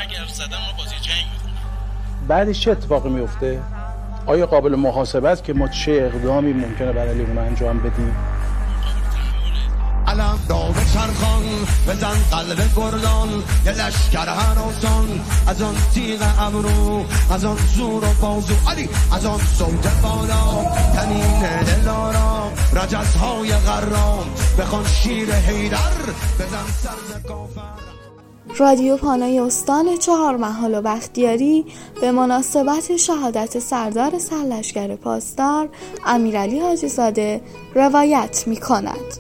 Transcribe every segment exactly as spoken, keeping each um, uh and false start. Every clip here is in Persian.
اگر زدن ما بازی جنگ میکنیم. بعدش چه اتفاقی میفته؟ آیا قابل محاسبه است که ما چه اقدامی ممکنه برای اون انجام بدیم؟ علم داغ چرخان بزن قلب گردان یه لشکر هراسان از آن تیغ ابرو از آن زور و بازو علی از آن صوت بالا تنین دلارا رجزهای غرام بخوان شیر حیدر بزن سرز کافر. رادیو پانای استان چهارمحال و بختیاری به مناسبت شهادت سردار سرلشکر پاسدار امیرعلی حاجی زاده روایت می کند.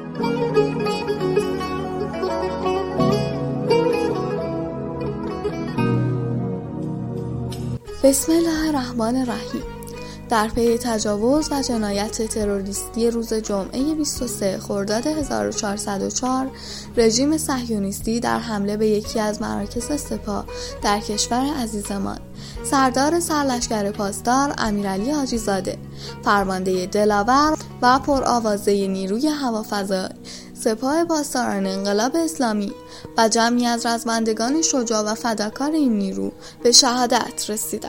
بسم الله الرحمن الرحیم. در پی تجاوز و جنایت تروریستی روز جمعه بیست و سوم خرداد هزار و چهارصد و چهار رژیم صهیونیستی در حمله به یکی از مراکز سپاه در کشور عزیزمان، سردار سرلشکر پاسدار امیرعلی حاجی زاده، فرمانده دلاور و پرآوازه نیروی هوافضای سپاه پاسداران انقلاب اسلامی و جمعی از رزمندگان شجاع و فداکار این نیرو به شهادت رسیدند.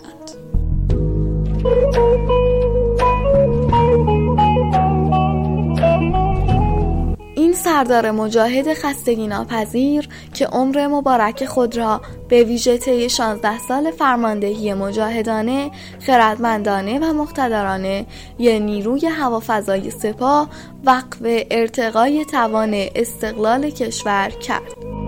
این سردار مجاهد خستگی ناپذیر که عمر مبارک خود را به ویژه طی شانزده سال فرماندهی مجاهدانه، خردمندانه و مقتدرانه ی نیروی هوافضای سپاه وقف ارتقای توان استقلال کشور کرد.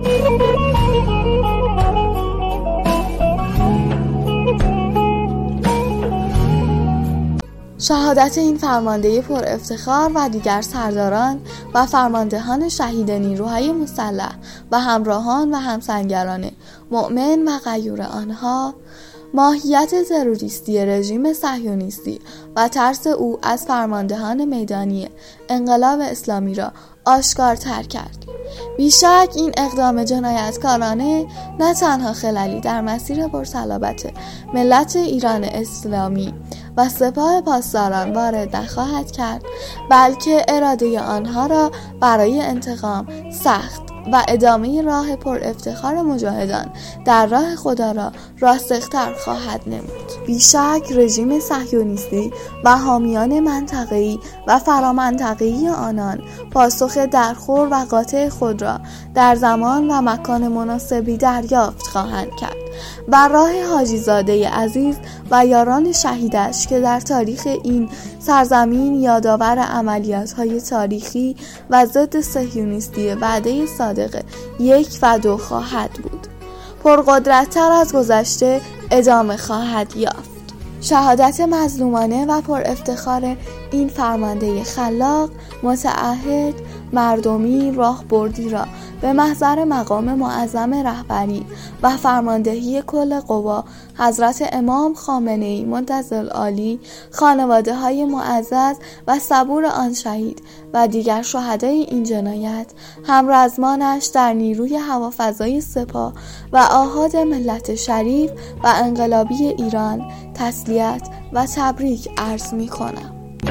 شهادت این فرمانده پر افتخار و دیگر سرداران و فرماندهان شهید نیروهای مسلح و همراهان و همسنگران مؤمن و غیور آنها ماهیت تروریستی رژیم صهیونیستی و ترس او از فرماندهان میدانی انقلاب اسلامی را آشکارتر کرد. بیشک این اقدام جنایتکارانه نه تنها خللی در مسیر پرصلابت ملت ایران اسلامی و سپاه پاسداران وارد نخواهد کرد، بلکه اراده آنها را برای انتقام سخت و ادامه راه پر افتخار مجاهدان در راه خدا را راسختر خواهد نمود. بیشک رژیم صهیونیستی و حامیان منطقه‌ای و فرامنطقه‌ای آنان پاسخ درخور و قاطع خود را در زمان و مکان مناسبی دریافت خواهند کرد و راه حاجی زاده عزیز و یاران شهیدش که در تاریخ این سرزمین یادآور عملیات‌های تاریخی و ضد صهیونیستی وعده صادق یک و دو خواهد بود، پرقدرت‌تر از گذشته ادامه خواهد یافت. شهادت مظلومانه و پر افتخار این فرمانده خلاق، متعهد، مردمی راهبردی را به محضر مقام معظم رهبری و فرماندهی کل قوا حضرت امام خامنه‌ای مدظرالعالی، خانواده های معزز و صبور آن شهید و دیگر شهدای این جنایت، همرزمانش در نیروی هوافضای سپاه و آحاد ملت شریف و انقلابی ایران تسلیت و تبریک عرض می کنم.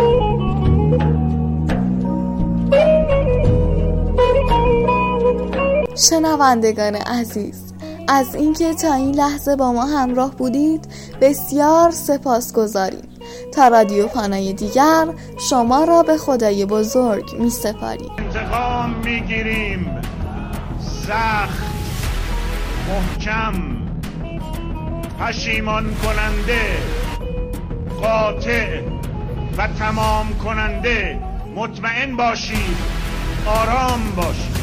شنوندگان عزیز، از اینکه تا این لحظه با ما همراه بودید بسیار سپاسگزاریم. تا رادیو پانای دیگر شما را به خدای بزرگ می سپاریم. انتقام می گیریم، سخت، محکم، پشیمان کننده، قاطع و تمام کننده. مطمئن باشید، آرام باشید.